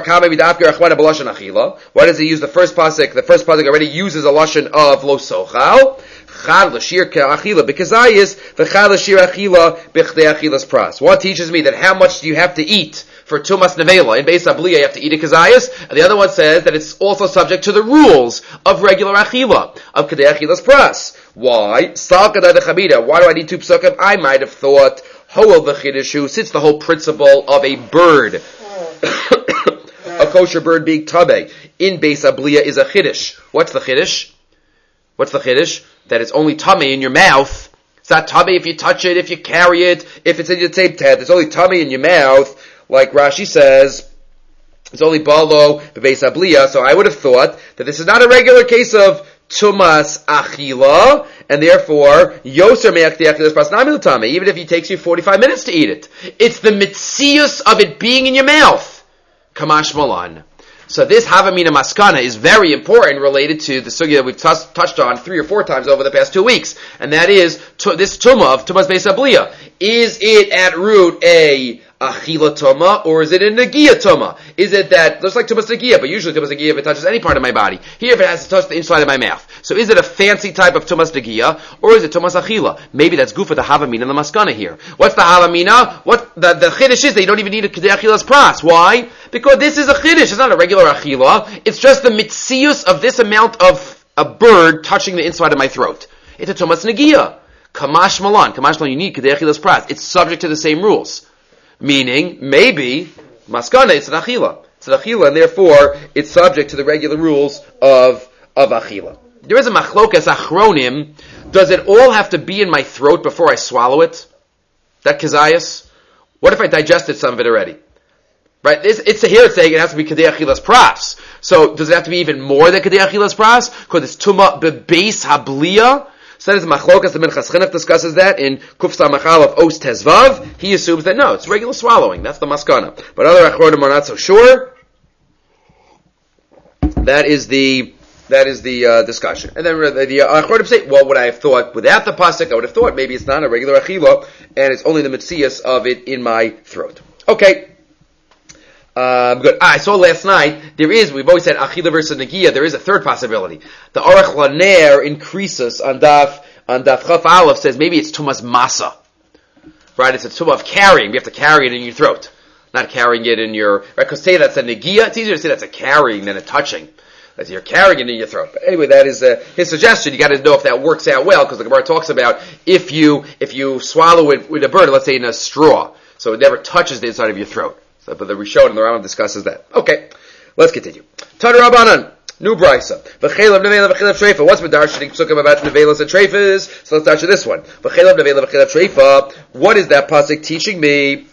he use? The first pasuk already uses a lashon of lo sochal. Chad l'shir ka'achila b'kizayis, v'chad l'shir achila b'chdei achilas pras. One teaches me that how much do you have to eat for tumas nevela. In Beis Abliya, you have to eat a kizayis. And the other one says that it's also subject to the rules of regular achila, of kedei achilas pras. Why? Sal kadai dechamida. Why do I need two psukim? I might have thought, hoel v'chidishu, since the whole principle of a bird, a kosher bird being tabe, in Beis Abliya is a chiddush. What's the chiddush? That it's only tummy in your mouth. It's not tummy if you touch it, if you carry it, if it's in your same tent. It's only tummy in your mouth. Like Rashi says, it's only balo bebeis abliya. So I would have thought that this is not a regular case of tumas achila, and therefore yoser me'achti achilas prasnami l'tame. Even if it takes you 45 minutes to eat it, it's the mitzius of it being in your mouth. Kamash malan. So this Havamina Maskana is very important related to the sugya that we've touched on 3 or 4 times over the past 2 weeks. And that is, this Tumah of Tumas Beis Abliya. Is it at root a Achila Tumah, or is it a Nagiya Tumah? Is it that, looks like Tumas Nagiya, but usually Tumas Nagiya if it touches any part of my body. Here if it has to touch the inside of my mouth. So is it a fancy type of Tumas Nagiya, or is it Tumas Achila? Maybe that's Gufa the Havamina and the Maskana here. What's the Havamina? What the Chiddush is that you don't even need a Kedei Achilas Pras. Why? Because this is a Chiddush, it's not a regular Achila. It's just the mitzius of this amount of a bird touching the inside of my throat. It's a Tumas Nagiya. Kamash Malan, you need Kedei Achilas Pras. It's subject to the same rules. Meaning, maybe, Maskana, it's an Achila. It's an Achila, and therefore, it's subject to the regular rules of Achila. There is a Machlokas Achronim. Does it all have to be in my throat before I swallow it? That Kizayas? What if I digested some of it already? Right? It's saying it has to be Kedei Achilas Pras. So, does it have to be even more than Kedei Achilas Pras? Because it's Tumah Bebeis Habliya. So that is Machlokas, the Minchas Chinuch discusses that in Kuf Samachal of Os Tezvav. He assumes that no, it's regular swallowing. That's the Maskana. But other Achronim are not so sure. That is the discussion. And then the Achronim say, well, would I have thought, without the Pasuk, I would have thought maybe it's not a regular Achila, and it's only the Mitzias of it in my throat. Okay. Good. I saw last night, we've always said Achila versus Nagiya, there is a third possibility. The Aruch Laner increases on Daf Chaf Aleph, says maybe it's Tumas Masa. Right? It's a Tumah of carrying. You have to carry it in your throat. Not carrying it in your, right? Because say that's a Nagiya, it's easier to say that's a carrying than a touching. That you're carrying it in your throat. But anyway, that is his suggestion. You got to know if that works out well, because the Gemara talks about if you swallow it with a bird, let's say in a straw, so it never touches the inside of your throat. So, but the Rishon and the Rambam discusses that. Okay, let's continue. Tana Rabbanan, new brisa. V'chelav nevela v'chelav treifa. What's Medarshaning Psukim about nevelas and treifas? So let's start with this one. V'chelav nevela v'chelav treifa. What is that pasuk teaching me?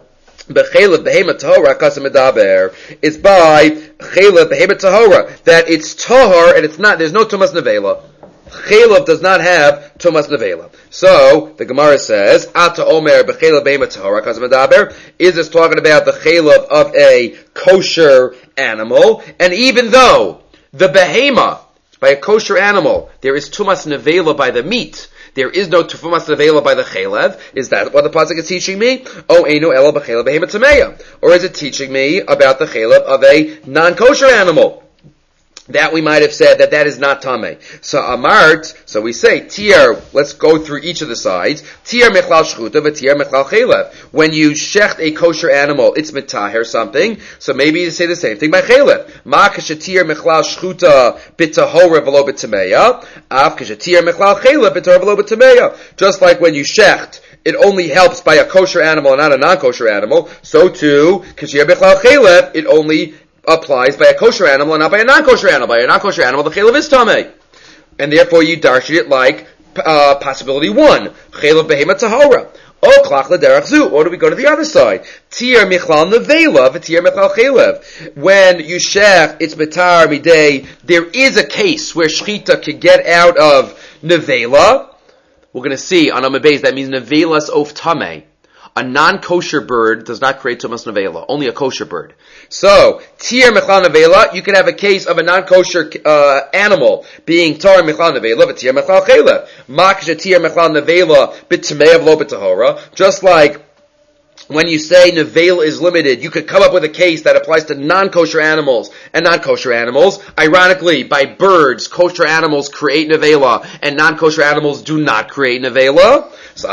B'chelav behema tahora kasem medaber. It's by chelav behema tahora that it's tahor and it's not. There's no tumas nevela. Chelav does not have tumas nevela. So the Gemara says, "Ata omer b'chelav behema tahora kasem medaber." Is this talking about the chelav of a kosher animal? And even though the behema by a kosher animal, there is tumas nevela by the meat. There is no tumas nevela by the chelev. Is that what the pasuk is teaching me? Oh, eino ela b'chelav behema tameya. Or is it teaching me about the chelev of a non-kosher animal? That we might have said that is not tameh. So amart, so we say, tier, let's go through each of the sides. Tier mechlal shchuta, v'tier mechlal chelev. When you shecht a kosher animal, it's mitaher something, so maybe you say the same thing by chelev. Ma kashatir mechlal shchuta b'tahora v'lo b'tameya, af kashatir mechlal chelev b'tahora v'lo b'tameya. Just like when you shecht, it only helps by a kosher animal and not a non-kosher animal, so too, kashatir mechlal chelev, it only applies by a kosher animal and not by a non-kosher animal. By a non-kosher animal, the chelav is tameh. And therefore you darshan it like possibility 1. Chelav behema tahora. O klach l'derech zu. Or do we go to the other side? Tier michlal nevela v'tier michlal chelav. When you shech, it's betar midei. There is a case where shchita can get out of nevela. We're going to see on Amabez that means nevelas of tameh. A non-kosher bird does not create tumas nevela, only a kosher bird. So, tir mechlal nevela, you can have a case of a non-kosher animal being tar mechlal nevela, but tir mechlal chelev. Maksha tir mechlal nevela, b'tmeyav lo b'tahora. Just like when you say nevela is limited, you could come up with a case that applies to non-kosher animals and non-kosher animals. Ironically, by birds, kosher animals create nevela, and non-kosher animals do not create nevela.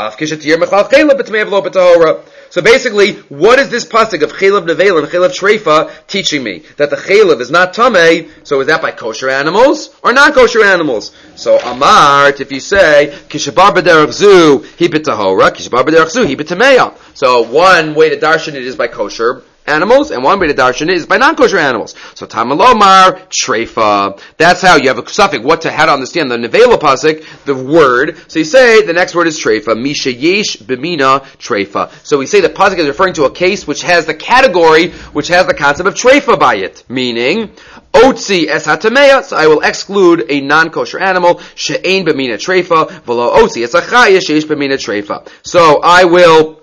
So basically, what is this pasuk of chelev nevela and chelev shreifa teaching me? That the chelev is not tamei, so is that by kosher animals or non-kosher animals? So amart, if you say, kishabar b'derech zu, hi b'tahora, kishabar b'derech zu, hi b'tameya. So one way to darshan it is by kosher animals, and one way to darshan it is by non-kosher animals. So tamalomar shreifa. That's how you have a suffix. How to understand the nevela pasuk, the word. So you say the next word is shreifa. Misha yesh b'mina shreifa. So we say the pasuk is referring to a case which has the category, which has the concept of shreifa by it, meaning otzi es hatameya. So I will exclude a non-kosher animal she'ein b'mina shreifa v'lo otzi es achaya she'esh b'mina shreifa. So I will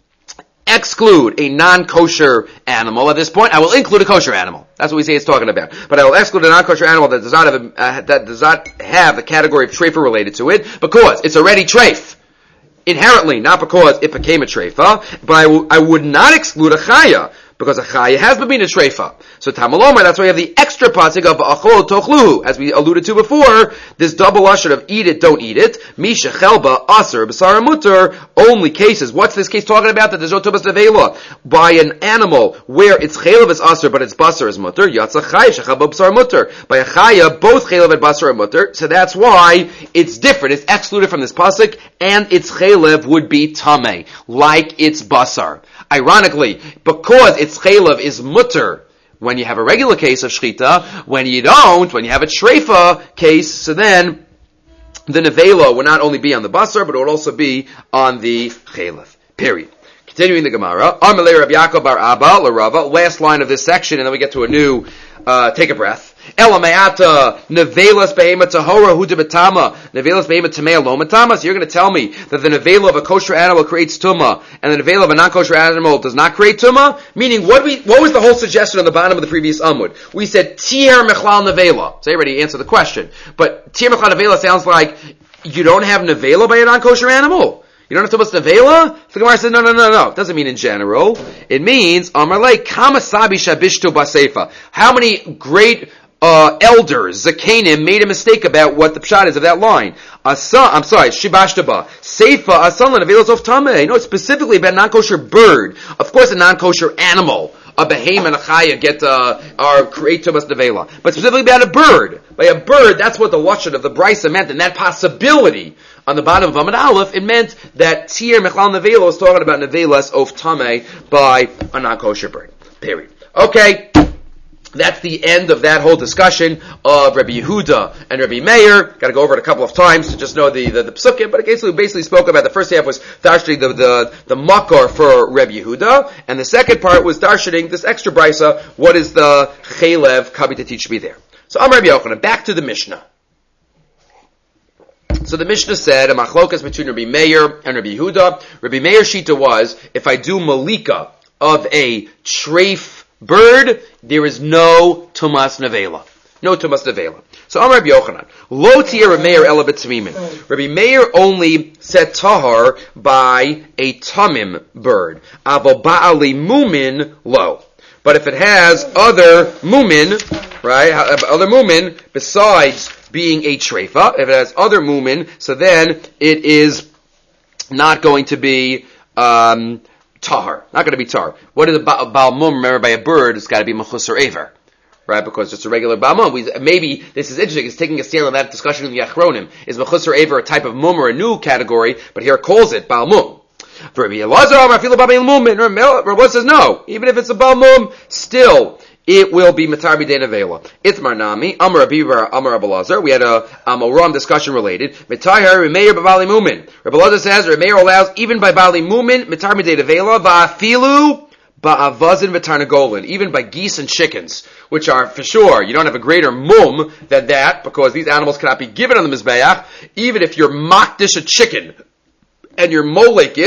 exclude a non-kosher animal. At this point, I will include a kosher animal. That's what we say it's talking about. But I will exclude a non-kosher animal that does not have the category of treifa related to it, because it's already treif. Inherently, not because it became a treifa. But I would not exclude a chaya, because a chaya has been a treifa. So tamalomar, that's why you have the extra pasuk of achol tochluhu, as we alluded to before, this double usher of eat it, don't eat it, misha chelba, aser, b'sar mutter, only cases. What's this case talking about? That there's no tumas nevela by an animal where its chelev is aser, but its basar is mutter, yatsa chaya, shechelba, b'sar mutter. By a chaya, both chelev and basar are mutter, so that's why it's different. It's excluded from this pasuk, and its chelev would be tameh, like its basar. Ironically, because its chelev is mutter, when you have a regular case of shchita, when you have a shreifa case, so then the nevela would not only be on the basar, but it would also be on the chelev. Period. Continuing the Gemara, Amalei Rabbi Yaakov bar Abba l'Rava, last line of this section, and then we get to a new, take a breath. Ela me'ata nevelas behema tahora hu debetama nevelas behema tamea lo matama. So you're going to tell me that the nevela of a kosher animal creates tuma, and the nevela of a non-kosher animal does not create tuma? Meaning, what was the whole suggestion on the bottom of the previous amud? We said tier mechlal nevela. So I already answered the question, but tier mechlal nevela sounds like you don't have nevela by a non-kosher animal. You don't have tumas nevela? The Gemara says, no. It doesn't mean in general. It means, Amarlei kamasabi shabishtu baseifa. How many great elders, Zakanim, made a mistake about what the pshat is of that line. Shibashtaba. Seifa, asan l'nevelos of tameh. No, it's specifically about a non-kosher bird. Of course, a non-kosher animal, a behem and a chaya create tumas nevela. But specifically about a bird. By a bird, that's what the lashon of the brisa meant, and that possibility on the bottom of Amud Aleph, it meant that Tir Mechlal Nevela was talking about Nevelas of Tameh by a non-kosher bird. Period. Okay. That's the end of that whole discussion of Rabbi Yehuda and Rabbi Meir. Got to go over it a couple of times to just know the psukim, but we basically spoke about the first half was darshaning the makar for Rabbi Yehuda, and the second part was darshaning this extra brisa. What is the chelev kabi to teach me there? So I'm Rabbi Yochanan. Back to the Mishnah. So the Mishnah said a machlokas between Rabbi Meir and Rabbi Yehuda. Rabbi Meir's shita was if I do malika of a treif bird, there is no tumas nevela. No tumas nevela. So I'm Rabbi Yochanan. Lo tier Rabbi Meir ela b'tamimin. Rabbi Meir only said tahar by a tamim bird. Avo ba'ali mumin lo. But if it has other mumin, right, other mumin besides being a treifa, if it has other mumin, so then it is not going to be tahar. Not going to be tahar. What is a baal mum? Remember, by a bird, it's got to be mechusar aver, right? Because it's a regular baal mum. Maybe this is interesting. It's taking a stand on that discussion in the Achronim. Is mechusar aver a type of mum or a new category? But here it calls it baal mum. Rabbi Elazar says no. Even if it's a baal mum, still it will be matar b'dei nevela. Itmar nami amar Abivar amar Elazar. We had a Ram discussion related. Mitayar Remeir b'bali mumin. Rabbi Elazar says Remeir allows even by bali mumin matar b'dei nevela va'afilu ba'avazin v'tarnagolin, even by geese and chickens, which are for sure you don't have a greater mum than that because these animals cannot be given on the mizbeach. Even if you're makdish a chicken and you're molek it,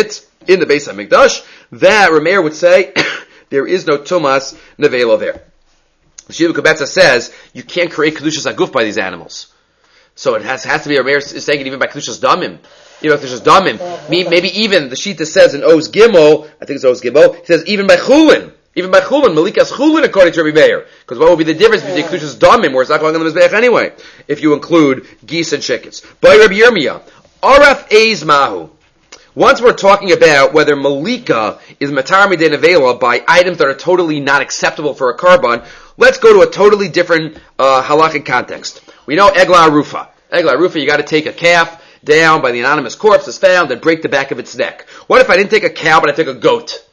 in the Beis HaMikdash, that Rameir would say there is no tumas nevela there. Shiva Kubetza says you can't create kedushas aguf by these animals, so it has to be Rameir is saying it even by kedushas damim. If there's just damim, maybe even the Shita says in Oz Gimel, I think it's Oz Gimel, it says even by chulin, Malikas chulin according to Rabbi Meir, because what would be the difference between kedushas damim, where it's not going on the mizbeach anyway, if you include geese and chickens? By Rabbi Yirmiyah, Araf Eiz Mahu. Once we're talking about whether Malika is matar midei nevela by items that are totally not acceptable for a karban, let's go to a totally different halachic context. We know Egla Arufa. Egla Arufa, you got to take a calf down by the anonymous corpse is found and break the back of its neck. What if I didn't take a cow but I took a goat?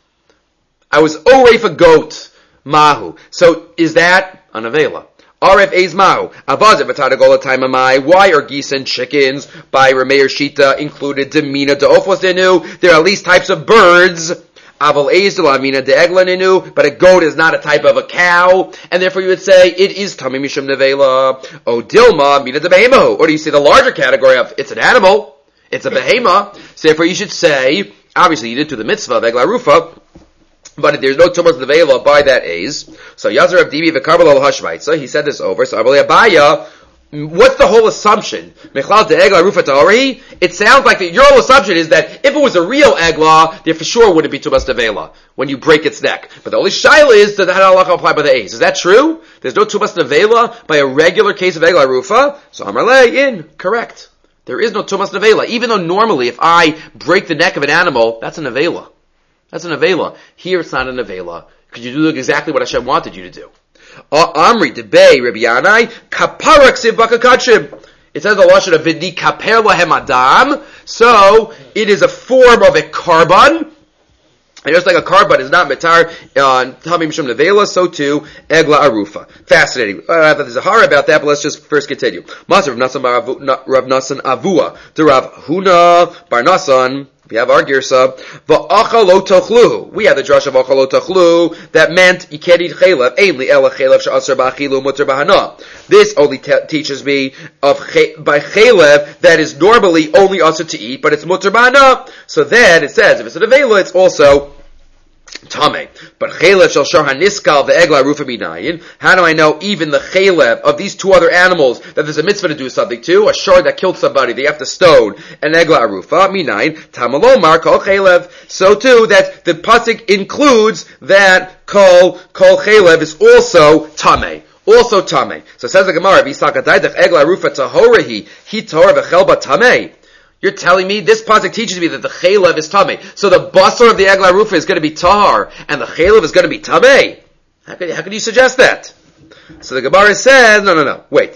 I was oref a goat, mahu. So is that an avela? Aref Eiz Mahu. Avazet v'tada gola time amai. Why are geese and chickens by Rameir Shita included? Demina de'ofos denu. There are at least types of birds. Aval Eiz de la mina de'egla nenu. But a goat is not a type of a cow. And therefore you would say it is tamim mishum nevela. O dilma mina de behemahu. Or do you say the larger category of it's an animal, it's a behema. So therefore you should say, obviously you did do the mitzvah of Egla Rufa, but there's no tumas nevela by that Eiz. So Yazar Abdibi v'karbal al hashvaitza. He said this over. So Abalei Abaya. What's the whole assumption? Mechlal de Egla Rufa Tahori? It sounds like your whole assumption is that if it was a real Egla, there for sure wouldn't be tumas nevela when you break its neck. But the only shaila is that how halacha apply by the Eiz. Is that true? There's no tumas nevela by a regular case of Egla Rufa. So Amarle correct. There is no tumas nevela, even though normally if I break the neck of an animal, that's a nevela. That's an avela. Here it's not an avela, because you do exactly what Hashem wanted you to do. Amri debei Rabbi Yanai kaparak siv bakakachim. It says the lashon of vidni kaper lahem adam. So it is a form of a karban. And just like a karban is not metar tamim mishum nevela, so too egla arufa. Fascinating. There's a hara about that, but let's just first continue. Maser Rav Nasan Avua to Rav Huna Bar Nasan. We have our girsa. V'achalo tochlu. We have the drush of achalo tochlu that meant you can't eat chaylev. Ainli ela chaylev she'asar b'achilu mutter b'hana. This only teaches me of by chaylev that is normally only asur to eat, but it's mutter b'hana. So then it says if it's an avela, it's also Tame. But chaylev shel shar haniskal ve'egla rufa b'nayin. How do I know even the chaylev of these two other animals that there's a mitzvah to do something to? A shar that killed somebody, they have to stone, and egla arufa minayin tamalomar kol chaylev. So too that the pasuk includes that kol chaylev is also tame. Also tame. So it says the Gemara, v'isakadaydach egla arufa tahorehi hi tahor v'chelba tame. You're telling me this pasuk teaches me that the chaylev is tamei. So the basar of the egla rufa is going to be tahar, and the chaylev is going to be tamei. How could you suggest that? So the Gemara says, no. Wait.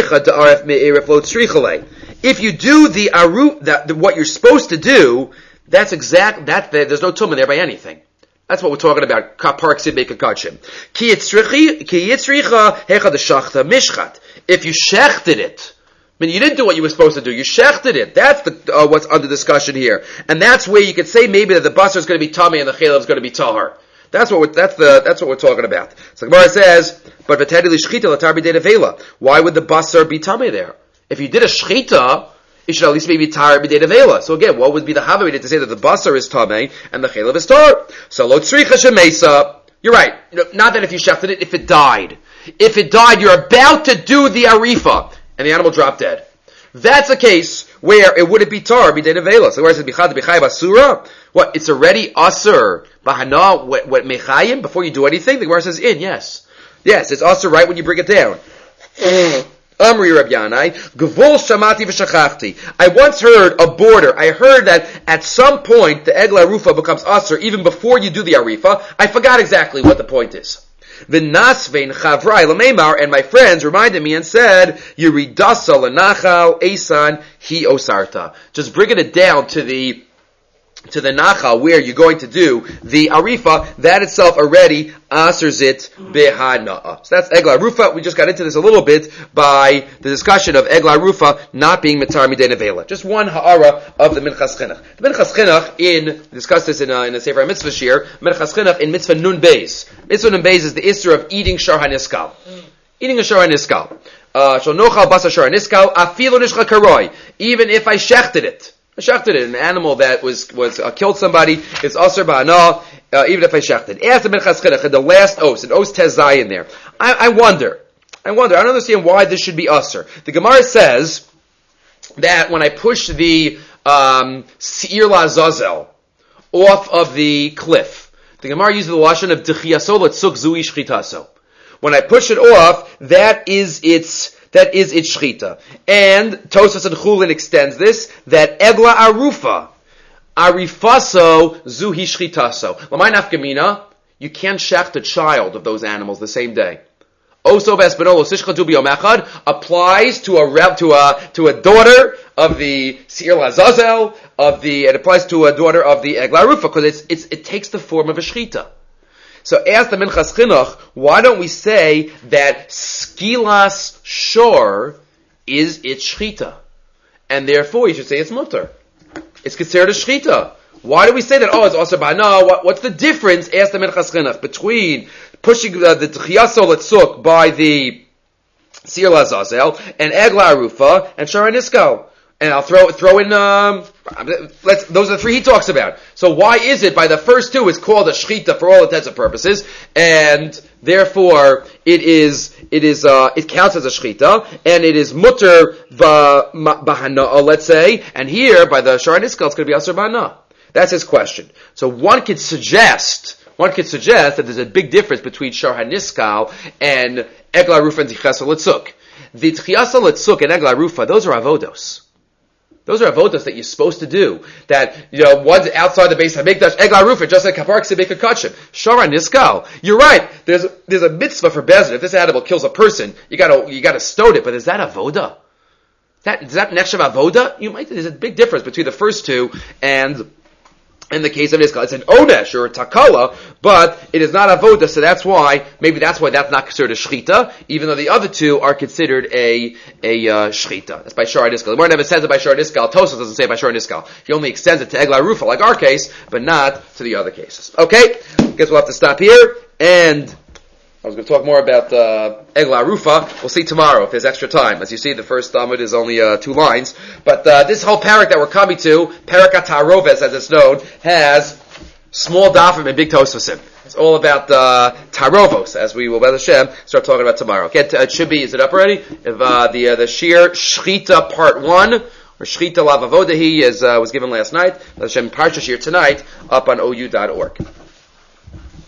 If you do the what you're supposed to do, there's no tumah there by anything. That's what we're talking about. If you shechted it, I mean, you didn't do what you were supposed to do. You shechted it. That's what's under discussion here, and that's where you could say maybe that the basar is going to be tamei and the chaylev is going to be tahar. That's what we're talking about. So Gemara says, but why would the basar be tamei there? If you did a shchita, it should at least be tahar b'dei nevela. So again, what would be the havamina to say that the basar is tamei and the chaylev is tahar? So lo tzricha shemesa. You're right. Not that if you shechted it, if it died. If it died, you're about to do the arifa, and the animal dropped dead. That's a case where it wouldn't be tar, b'dei nevela. So where it says bichad b'chayim asura, what? It's already asur bahana what mechayim before you do anything. The Gemara says yes, it's asur right when you bring it down. Amri Rab Yanai gevul shamati v'shachachti. I once heard a border. I heard that at some point the egla rufa becomes asur even before you do the arifa. I forgot exactly what the point is. V'nasvein chavrai l'meimar, and my friends reminded me and said, Yeridasa l'nachal esan hi osarta. Just bringing it down to the nachal where you're going to do the arifa, that itself already asers it behana'a. So that's egla rufa. We just got into this a little bit by the discussion of egla rufa not being metar midei nevela. Just one ha'ara of the Minchas Chinuch. The Minchas Chinuch discussed this in the Sefer Mitzvah Shir, Minchas Chinuch in Mitzvah Nun Beis. Mitzvah Nun Beis is the issur of eating shar haniskal. Eating a shar haniskal. Shal nochal basa shar haniskal, afilo nishcha karoi. Even if I shechted it. I shechted it. An animal that was killed somebody is aser ba'ana, even if I shechted. Ask the Minchas Chinuch, the last os, an os tez zayin there. I wonder, I don't understand why this should be aser. The Gemara says that when I push the Seir Lazazel off of the cliff, the Gemara uses the lashon of Dechiyaso Letzuk Zui Shchitaso. When I push it off, that is its shchita. And Tosfos and Chulin extends this, that Egla Arufa, Arifaso Zuhi Shchitaso. Lamai Nafkamina, you can't shecht a child of those animals the same day. Oso Bespanolo Sishchatu Biyomechad applies to a daughter of the Seir Lazazel, it applies to a daughter of the Egla Arufa, because it takes the form of a shchita. So ask the Minchas Chinuch, why don't we say that Skilas Shor is its shchita? And therefore you should say it's mutter. It's considered a shchita. Why do we say that? Oh, it's also ba'ana. What's the difference, ask the Minchas Chinuch, between pushing the Tchiyaso Letzuk by the Seir Lazazel and Egla Arufa and Shara Niskal? And I'll throw in, those are the three he talks about. So why is it by the first two it's called a shchita for all intents and purposes, and therefore it counts as a shchita, and it is mutter b'hana, let's say, and here by the Shara Niskal it's going to be asur b'hana. That's his question. So one could suggest that there's a big difference between Shara Niskal and Egla Arufa and Tchiyaso Letzuk. The Tchiyaso Letzuk and Egla Arufa, those are avodos. Those are avodas that you're supposed to do. That, one's outside the base HaMikdash, Egla Arufa, just like Kaparak Sebeka Kachim. Shara Niskal. You're right. There's a mitzvah for Bezin. If this animal kills a person, you gotta stone it. But is that avoda? Is that nechshav avoda? There's a big difference between the first two and in the case of Niskal. It's an onesh or a takala, but it is not avoda, so that's why that's not considered a shchita, even though the other two are considered a shchita. That's by Shara Niskal. The Gemara never says it by Shara Niskal. Tosfos doesn't say it by Shara Niskal. He only extends it to Egla Arufa, like our case, but not to the other cases. Okay? Guess we'll have to stop here, and I was going to talk more about Egla Arufa. We'll see tomorrow if there's extra time. As you see, the first Talmud is only 2 lines. But this whole parak that we're coming to, Parak HaTaroves, as it's known, has small dafim and big tosfosim. It's all about Tarovos, as we will, by Hashem, start talking about tomorrow. It should be, is it up already? If the Shir Shchita Part 1, or Shchita Lavavodahi, was given last night. Hashem Parsha Shir tonight, up on OU.org.